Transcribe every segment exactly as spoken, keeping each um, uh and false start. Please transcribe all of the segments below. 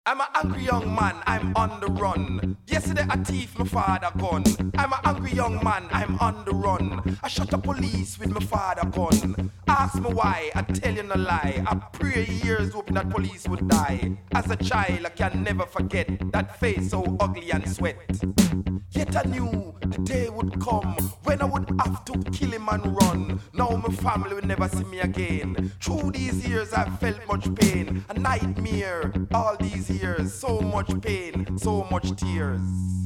I'm an angry young man, I'm on the run. Yesterday I thief my father gun. I'm an angry young man, I'm on the run. I shot the police with my father gun. Ask me why, I tell you no lie. I pray years hoping that police would die. As a child I can never forget that face so ugly and sweat. Yet I knew the day would come when I would have to kill him and run. Now my family will never see me again. Through these years I've felt much pain. A nightmare, all these years. So much pain, so much tears.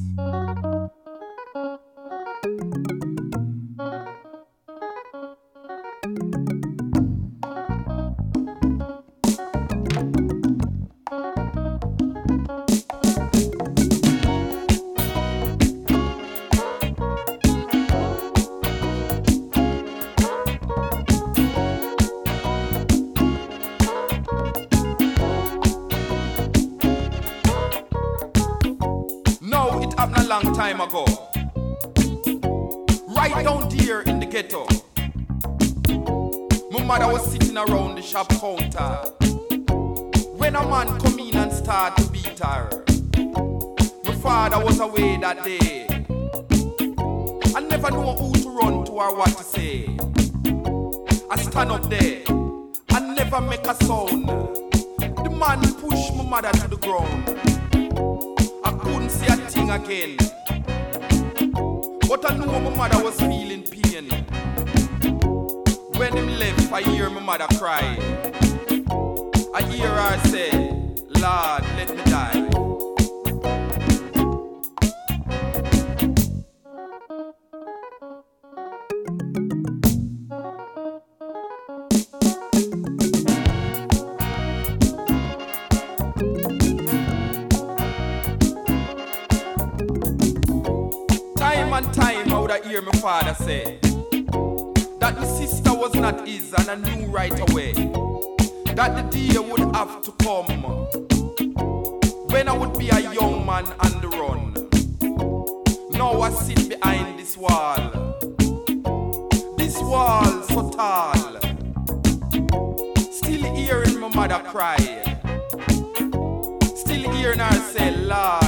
Long time ago, right down here in the ghetto, my mother was sitting around the shop counter when a man come in and start to beat her. My father was away that day. I never know who to run to or what to say. I stand up there, I never make a sound. The man pushed my mother to the ground. I couldn't see a thing again, but I knew my mother was feeling pain. When him left, I hear my mother cry. I hear her say, Lord, let me die. I hear my father say that my sister was not his, and I knew right away that the day would have to come when I would be a young man on the run. Now I sit behind this wall, this wall so tall, still hearing my mother cry, still hearing her say, Lord,